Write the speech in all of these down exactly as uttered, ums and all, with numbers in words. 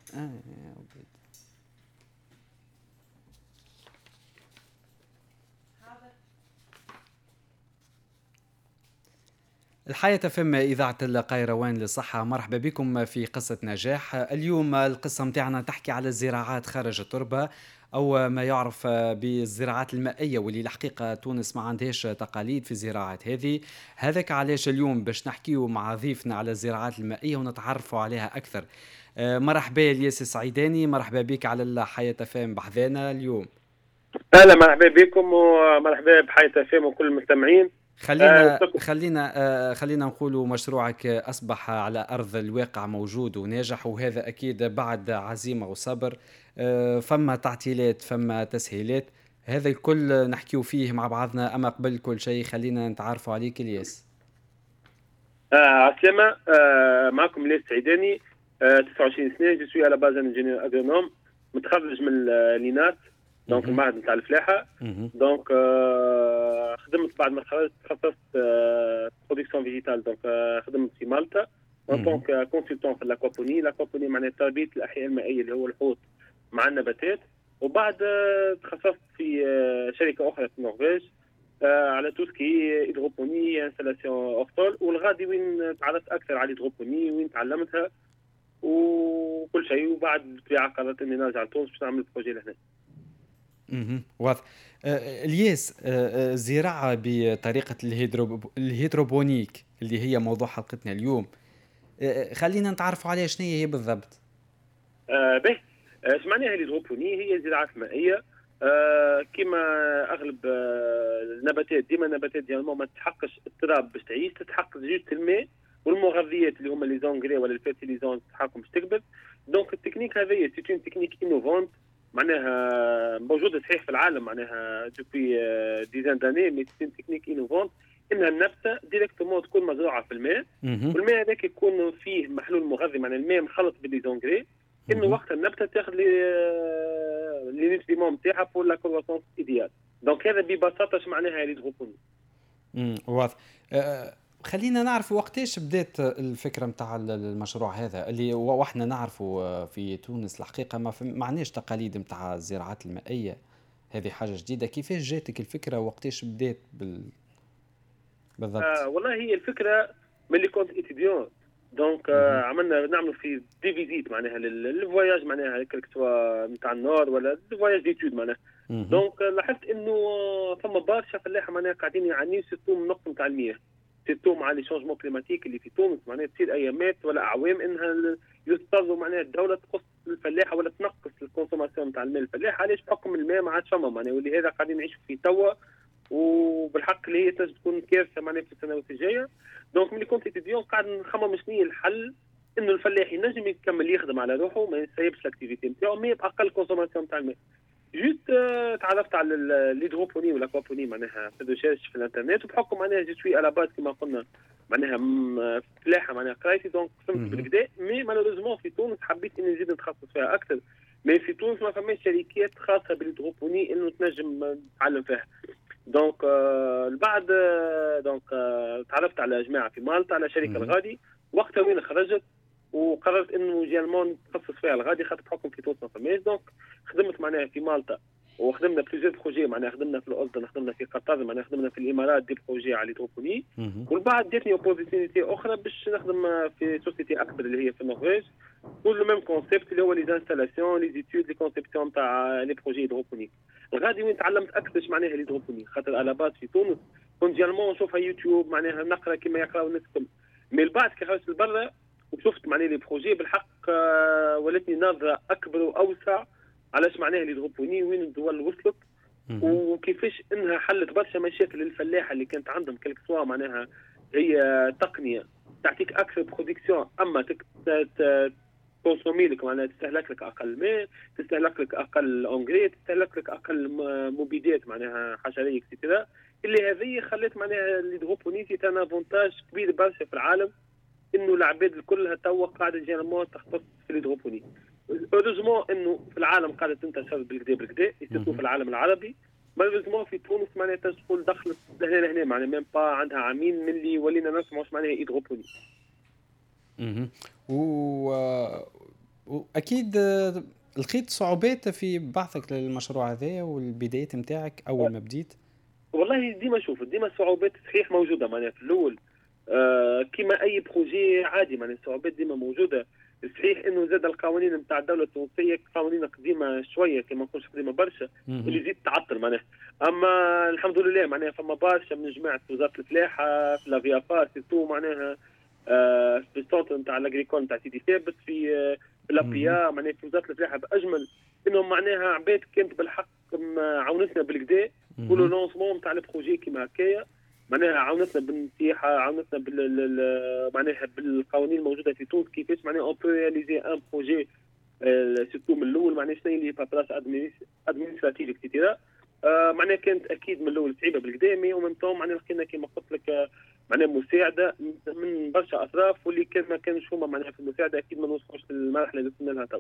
آه يا عبيد. الحياة فم إذاعة القيروان للصحة، مرحبا بكم في قصة نجاح. اليوم القصة متاعنا تحكي على الزراعات خارج التربة، أو ما يعرف بالزراعات المائية، واللي الحقيقة تونس ما عندهاش تقاليد في الزراعات هذه. هذاك علاش اليوم باش نحكيو مع ضيفنا على الزراعات المائية ونتعرفوا عليها أكثر. آه، مرحبا الياس السعيداني، مرحبا بك على الحياة فم بحذانا اليوم. اهلا مرحبا بكم ومرحبا بحياة فيم وكل المستمعين. آه خلينا خلينا آه خلينا نقولوا مشروعك أصبح على أرض الواقع موجود وناجح، وهذا أكيد بعد عزيمة وصبر. آه فما تعطيلات، فما تسهيلات، هذا الكل نحكيو فيه مع بعضنا. أما قبل كل شيء خلينا نتعرفوا عليك الياس. آه عسلامة. آه معكم الياس السعيداني، آه تسعة وعشرين سنة، جو سوي على باز انجينير اغرونوم، متخرج من لينات، دونك المعهد نتاع الفلاحة. دونك آه خدمت بعد ما تخرجت، تخصصت آه برودكسيون فيجيتال، دونك آه خدمت في مالطا اون طونك كونسلتون في لاكوابوني. لاكوابوني معناها تربية الأحياء المائية اللي هو الحوت مع النباتات. وبعد آه تخصصت في آه شركة أخرى في النرويج آه على توسكي هيدروبوني انستالاسيون اوفتول، والغادي وين تعرفت اكثر على الهيدروبوني وين تعلمتها وكل شيء. وبعد بالطبيعه قررت اني نرجع لتونس باش نعمل البروجي لهنا. اها واضح. آه الياس، آه الزراعة بطريقة الهيدروب... الهيدروبونيك اللي هي موضوع حلقتنا اليوم، آه خلينا نتعرفوا عليها شنو هي بالضبط. آه به اش معناها الهيدروبوني؟ هي زراعه مائيه. آه كما اغلب آه النباتات، ديما النباتات ديالنا ما تحقش التراب باش تعيش، تتحقق جوست الماء والمغذيات اللي هما لي زونغري ولا الفيرتيليزون تحققهم باش تكبر. دونك التكنيك هذه سي اون تكنيك انوفونت، معناها موجوده صحيح في العالم معناها دوبي ديزان داني، مي سي اون تكنيك انوفونت انها النبته ديريكتومون تكون مزروعه في الماء، والماء هذاك يكون فيه محلول مغذي، معناها الماء مخلط باللي زونغري، انه وقت النبته تاخذ لي لي نيوتريمون نتاعها بور لا كرواسونس ايديال. دونك هذا ببساطه اش معناها الهيدروبوني. امم واضح. أه خلينا نعرف وقتاش بدات الفكره نتاع المشروع هذا، اللي واحنا نعرفوا في تونس الحقيقه ما معناش تقاليد نتاع الزراعات المائيه، هذه حاجه جديده. كيفاش جاتك الفكره وقتاش بدات بال... بالضبط؟ آه والله هي الفكره ملي كنت اتيديون، دونك آه عملنا نعملوا في دي فيزيت معناها للفواياج، معناها كلك سوا نتاع النور ولا فواياج ديتود معناها. دونك لاحظت انه ثم برشا فلاحه معناها قاعدين يعانيوا سيرتو من نقص نتاع المياه، سيرتو مع لي شونجمون كليماتيك اللي في تونس معناها تصير ايامات ولا اعوام انها يضطروا معناها الدوله تقص الفلاحه ولا تنقص الكونسوماسيون نتاع الماء الفلاحه. علاش؟ بحكم الماء ما عادش فما معناها، ولهذا قاعدين نعيشوا فيه توا، وبالحق اللي هي تنجم تكون كارثه معناها في السنوات الجايه. دونك ملي كنت اتيديون قاعد نخمم شنو هي الحل انه الفلاح ينجم يكمل يخدم على روحه ما يسيبش الاكتيفيتي نتاعو مي باقل كونسوماسيون نتاع الماء. جوست تعرفت على الهيدروبوني والاكوابوني معناها في ريشيرش في الانترنت، وبحكم معناها جو سوي على باز كما قلنا معناها فلاحه معناها قرايتي، دونك فهمت بالكدا. مي مالوريزمون في تونس حبيت اني نزيد نتخصص فيها اكثر، مي في تونس ما فماش شركات خاصه بالهيدروبوني انه تنجم نتعلم فيها. دونك آه بعد آه دونك آه تعرفت على جماعه في مالطا على شركه الغادي، وقتها وين خرجت وقررت انه جيالمون نتخصص فيها الغادي خاطر بحكم في تونس ما فماش. دونك خدمت معناها في مالطا وخدمنا بليزيور بروجي، معناها خدمنا في الاردن، خدمنا في قطر، معناها خدمنا في الامارات دي بروجي على الهيدروبوني. والبعد جاتني اوبورتينيتي اخرى باش نخدم في سوسيتي اكبر اللي هي في النرويج، كل ميم كونسيبت اللي هو لي انستالاسيون لي زيتود لي كونسيبسيون تاع لي بروجي هيدروبونيك. الغادي وين تعلمت اكثر اش معناها الهيدروبونيك، خاطر على باز في تونس كنت جالمون نشوفها يوتيوب معناها نقرا كما يقراو الناس الكل، مي البعد كي خرجت لبرا وشفت معناها لي بروجي بالحق آه ولاتني نظره اكبر واوسع علاش معناها الهيدروبوني وين الدول وصلت وكيفاش انها حلت برشا مشاكل للفلاحه اللي كانت عندهم كلك سوا. معناها هي تقنيه تعطيك اكثر برودكسيون اما كونسومي لك معناها تستهلك لك اقل ماء، تستهلك لك اقل انجري، تستهلك لك اقل مبيدات معناها حشريه اكسترا. اللي هذه خلت معناها الهيدروبونيك تاع افونتاج كبير برشا في العالم، انه العباد كلها توا قاعده جينيرالمون تختص في الهيدروبونيك. اوروزمون انه في العالم قاعده تنتشر بالكدا بالكدا، يسموه في العالم العربي. مالوزمون في تونس معناها تدخل دخلت لهنا لهنا معناها ميم با عندها عامين من اللي ولينا نسمعوا معناها هيدروبونيك. اها و واكيد آه، لقيت صعوبات في بحثك للمشروع هذا والبدايات نتاعك اول ما بديت؟ والله ديما شوف ديما الصعوبات صحيح موجوده معناها في الاول. آه كما اي بروجي عادي معناها الصعوبات ديما موجوده. صحيح انه زاد القوانين نتاع الدوله التونسيه قوانين قديمه شويه كما نقولش قديمه برشا اللي زيد تعطل معناها. اما الحمد لله معناها فما برشا من جماعه وزاره الفلاحه في لافيافا سيتو معناها آه في السونتر نتاع الاغريكول نتاع سيدي ثابت في آه في لابيا معناها في وزاره الفلاحه باجمل انهم معناها عباد كانت بالحق عاونتنا بالكدا كل لونسمون نتاع البروجي كيما هكايا معناها عاونتنا بالنصيحه عاونتنا بال معناها بالقوانين الموجوده في تونس كيفاش معناها اون بو رياليزي ان بروجي سيرتو من الاول معناها شنو اللي بابلاس ادمينستراتيف اكسيتيرا. آه معناها كانت اكيد من الاول صعيبه بالكدا مي ومن تو معناها لقينا كيما قلت لك معناها مساعده من برشا اطراف واللي كان ما كانش هما معناها في المساعده اكيد ما نوصلوش للمرحله اللي وصلنا لها تو.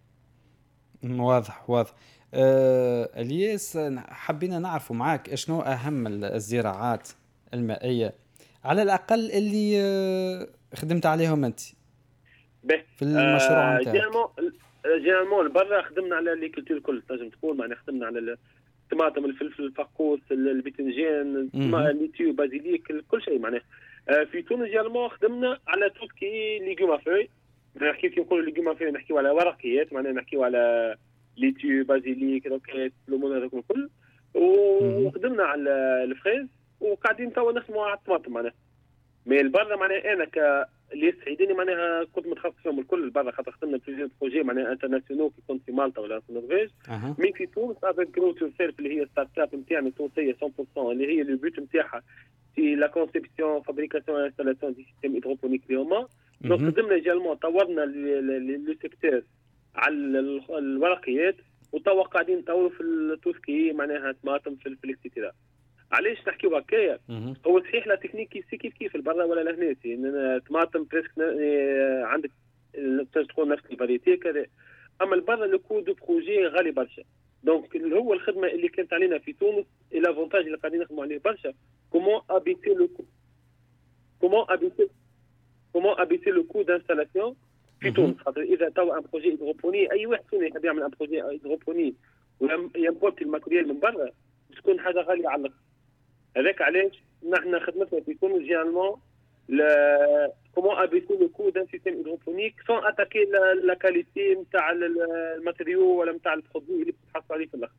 واضح واضح. آه، الياس حبينا نعرفوا معاك شنو اهم الزراعات المائيه على الاقل اللي آه خدمت عليهم انت في المشروع نتاعك. جينيرالمون برا خدمنا على لي كولتور الكل تنجم تقول معناها خدمنا على الطماطم الفلفل الفقوس الباذنجان الليتيو بازيليك كل شيء معناها. في تونس جينيرالمون خدمنا على توسكي ليغوم افوي نحكي كي نقولوا ليغوم افوي نحكيو على ورقيات معناها نحكيو على ليتيو بازيليك روكيت لومون هذوك الكل وخدمنا على الفريز وقاعدين توا نخدموا على الطماطم معناها. مي البرا معناها انا ك اللي سعيدني معناها كنت متخصص فيهم الكل البرا خاطر خدمنا في بروجي معناها انترناسيونال كي كنت في مالطا ولا في النرويج. أه. مي في تونس افيك جرو تو سيرف اللي هي ستارت اب نتاعنا التونسيه مية بالمية اللي هي البيوت نتاعها في لا كونسيبسيون فابريكاسيون انستالاسيون دي سيستيم هيدروبونيك اليوم. دونك خدمنا جالمون طورنا لو سيكتور على الورقيات وتوا قاعدين نطوروا في التوسكي معناها طماطم في الاكسيتيرا. علاش نحكيو هكايا؟ هو صحيح لا تكنيك كيف كيف كيف البرا ولا لهنا ان طماطم بريسك عندك تقول نفس الفاريتي كذا. اما البرا لو كو دو بروجي غالي برشا. دونك اللي هو الخدمه اللي كانت علينا في تونس الافونتاج اللي قاعدين نخدموا عليه برشا كومون ابيتي لو كو كومون ابيتي كومون ابيتي لو كو دانستالاسيون في تونس. خاطر اذا توا ان بروجي هيدروبوني اي واحد فينا يحب يعمل ان بروجي هيدروبوني ويمبورتي الماتريال من برا تكون حاجه غاليه على الأقل. هذاك علاش نحن خدمتنا في تونس جينيرالمون كومون ابيتي لو كو دان سيستيم هيدروبونيك سون اتاكي لا كاليتي نتاع الماتريو ولا نتاع البرودوي اللي بتحصل عليه في الاخر.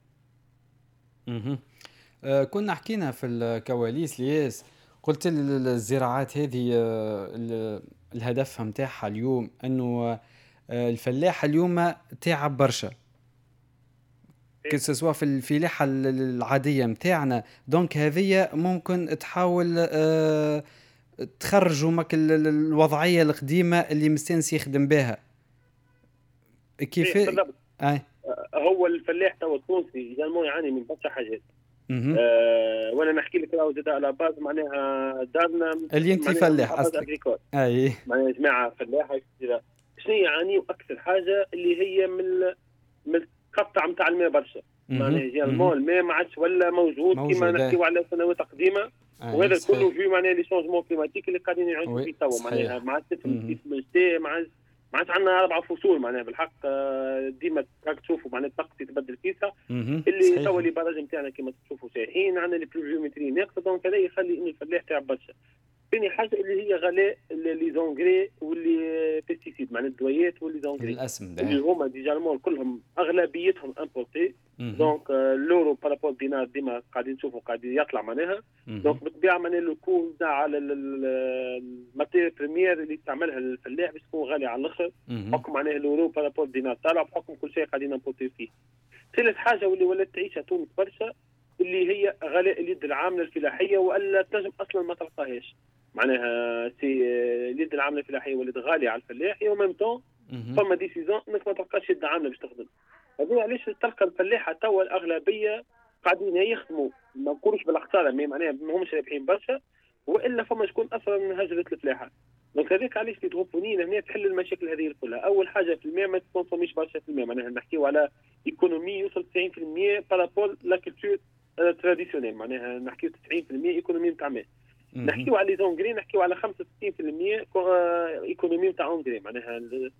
اها أه كنا حكينا في الكواليس لياس قلت الزراعات هذه الهدف نتاعها اليوم انه الفلاح اليوم تعب برشا كسوا في الفلاحة العادية متاعنا. دونك هذه ممكن تحاول أه تخرجوا مك الوضعية القديمة اللي مستنس يخدم بها كيف أي. هو الفلاح تو التونسي جالمون يعاني من برشا حاجات. أه وانا نحكي لك راهو زاد على باز معناها دارنا اللي انت فلاح اصلا اي معناها جماعه فلاحه شنو يعاني اكثر حاجه اللي هي من من القطع نتاع الماء برشا معناها جالمون الماء ما عادش ولا موجود, موجود كما نحكيو على سنوات قديمه. وهذا كله في معناها لي شونجمون كليماتيك اللي قاعدين يعيشوا فيه توا معناها ما عادش تفهم كيف الشتاء ما عادش ما عادش عندنا اربع فصول معناها بالحق ديما راك تشوفوا معناها الطقس يتبدل فيها اللي توا اللي براج نتاعنا كما تشوفوا سايحين عندنا لي بلوفيومتري ناقصه. دونك هذا يخلي ان الفلاح تاع برشا. ثاني حاجه اللي هي غلاء لي زونغري واللي بيستيسيد معناها الدويات واللي زونغري اللي هما ديجالمون كلهم اغلبيتهم امبورتي. دونك لورو بارابور دينار ديما قاعدين نشوفوا قاعدين يطلع معناها. دونك بالطبيعه معناها لو كو تاع على الماتيريال بريمير اللي يستعملها الفلاح باش تكون غاليه على الاخر بحكم معناها لورو بارابور دينار طالع بحكم كل شيء قاعدين نمبورتي فيه. ثالث حاجه واللي ولات تعيشها تونس برشا اللي هي غلاء اليد العامله الفلاحيه والا تنجم اصلا ما تلقاهاش معناها سي اليد العامله الفلاحيه ولات غاليه على الفلاح او ميم طون فما ديسيزون انك ما تلقاش يد عامله باش تخدم. هذا علاش تلقى الفلاحه توا الاغلبيه قاعدين يخدموا ما نقولوش بالخساره مي معناها ما همش رابحين برشا والا فما شكون اصلا هجرت الفلاحه. دونك هذاك علاش في تغوبونين هنا تحل المشاكل هذه كلها. اول حاجه في الماء ما تكونسوميش برشا في الماء معناها نحكيو على ايكونومي يوصل تسعين بالمية بارابول لا كولتور تراديسيونيل معناها نحكيو تسعين بالمية ايكونومي نتاع ماء. نحكيو على لي زونغري نحكيو على خمسة وستين بالمية ايكونومي نتاع اونغري معناها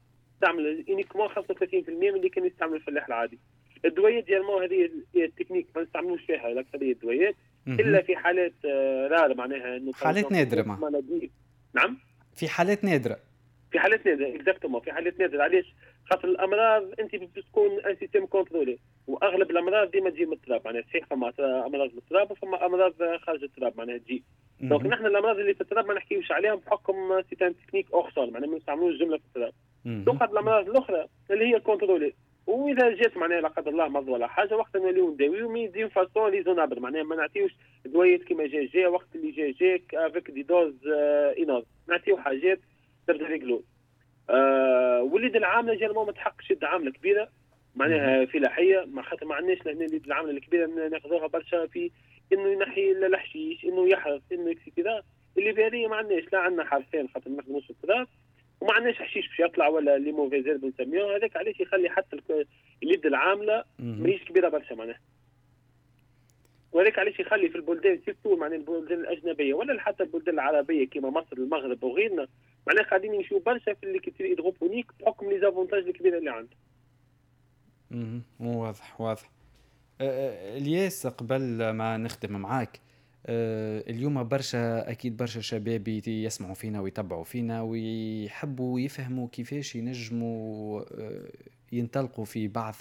يستعمل يونيكمون خمسة وثلاثين بالمئة من اللي كان يستعمل الفلاح العادي. الدويات ديالمون هذه التكنيك ما نستعملوش فيها الاكثريه الدويات الا في حالات رار، معناها انه حالات نادره. ما. نعم في حالات نادره في حالات نادره اكزاكتومون في حالات نادره. علاش؟ خاطر الامراض انت بتكون ان سيستم كونترولي، واغلب الامراض ديما تجي من التراب، معناها صحيح فما امراض من التراب وفما امراض خارج التراب معناها تجي. دونك نحن الامراض اللي في التراب ما نحكيوش عليهم بحكم سيتان تكنيك اوغسول، معناها ما نستعملوش جمله في التراب. دونك الامراض الاخرى اللي هي كونترولي، واذا جات معناها لا قدر الله مرض ولا حاجه وقت نوليو نداويو مي دي فاسون ريزونابل، معناها ما نعطيوش دوايات كيما جا جا وقت اللي جا جاك افيك دي دوز انوز، نعطيو حاجات تبدا ريغلو. آه وليد العامله جا ما تحقش يد عامله كبيره معناها فلاحيه، ما خاطر ما عندناش لهنا وليد العامله الكبيره ناخذوها برشا في انه ينحي الحشيش، انه يحرث، انه يكسي كذا. اللي بهذه ما عندناش، لا عندنا حرفين خاطر ما نخدموش التراب، وما عندناش حشيش باش يطلع ولا لي موفيزير بنسميوه. هذاك علاش يخلي حتى اليد العامله ماهيش كبيره برشا معناها، وهذاك علاش يخلي في البلدان سيرتو معناها البلدان الاجنبيه ولا حتى البلدان العربيه كيما مصر المغرب وغيرنا، معناها قاعدين يمشيو برشا في الكتير هيدروبونيك بحكم لي زافونتاج الكبيره اللي عنده. اها واضح واضح. أه الياس قبل ما نخدم معاك، أه اليوم برشا اكيد برشا شباب يسمعوا فينا ويتبعوا فينا ويحبوا يفهموا كيفاش ينجموا أه ينطلقوا في بعث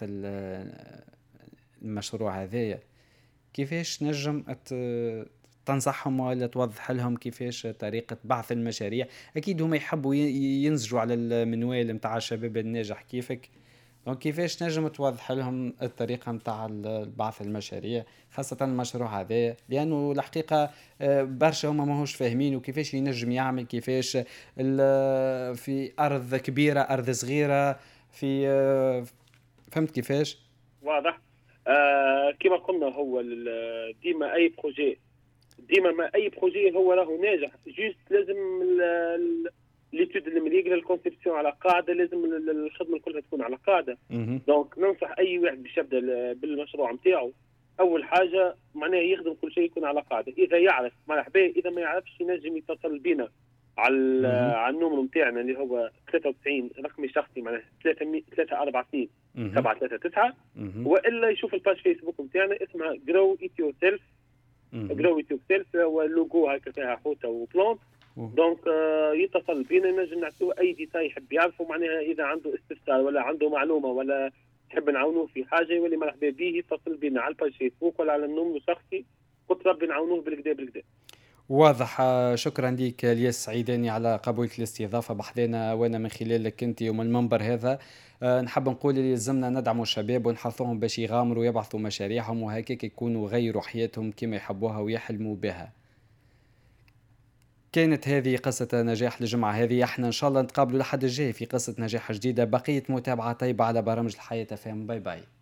المشروع هذايا. كيفاش نجم تنصحهم ولا توضح لهم كيفاش طريقة بعث المشاريع؟ أكيد هم يحبوا ينزجوا على المنوال متاع الشباب الناجح كيفك، دونك كيفاش نجم توضح لهم الطريقة متاع بعث المشاريع خاصة المشروع هذا؟ لأنه الحقيقة برشا هم ماهوش فاهمين وكيفاش ينجم يعمل، كيفاش في أرض كبيرة أرض صغيرة، في فهمت كيفاش؟ واضح. آه كما قلنا هو ديما أي بروجي ديما ما أي بروجي هو راهو ناجح جيست لازم ليتود المليق الكونسيبسيون على قاعده، لازم الخدمه كلها تكون على قاعده. دونك ننصح اي واحد باش يبدا بالمشروع نتاعو اول حاجه معناها يخدم كل شيء يكون على قاعده. اذا يعرف مرحبا، اذا ما يعرفش ينجم يتصل بينا على على النومر نتاعنا اللي هو ثلاثة وتسعين رقمي شخصي معناها ثلاثة أربعة اثنين سبعة ثلاثة تسعة، والا يشوف الباج فيسبوك نتاعنا اسمها جرو ايت يور سيلف. جرو ايت يور سيلف هو اللوجو هكا فيها حوته وبلانت. دونك يتصل بينا نجم نعطيوه اي ديتاي يحب يعرفه، معناها اذا عنده استفسار ولا عنده معلومه ولا يحب نعاونوه في حاجه يولي مرحبا به يتصل بينا على الباج فيسبوك ولا على النوم الشخصي، قلت ربي نعاونوه بالكدا بالكدا. واضح. شكرا لك الياس سعيداني على قبول الاستضافه بحذانا وانا من خلالك انت ومن المنبر هذا. أه نحب نقول اللي لازمنا ندعموا الشباب ونحثوهم باش يغامروا ويبعثوا مشاريعهم وهكاك يكونوا غيروا حياتهم كما يحبوها ويحلموا بها. كانت هذه قصة نجاح للجمعة هذه، احنا ان شاء الله نتقابلوا لحد الجاي في قصة نجاح جديدة. بقية متابعة طيبة على برامج الحياة فهم. باي باي.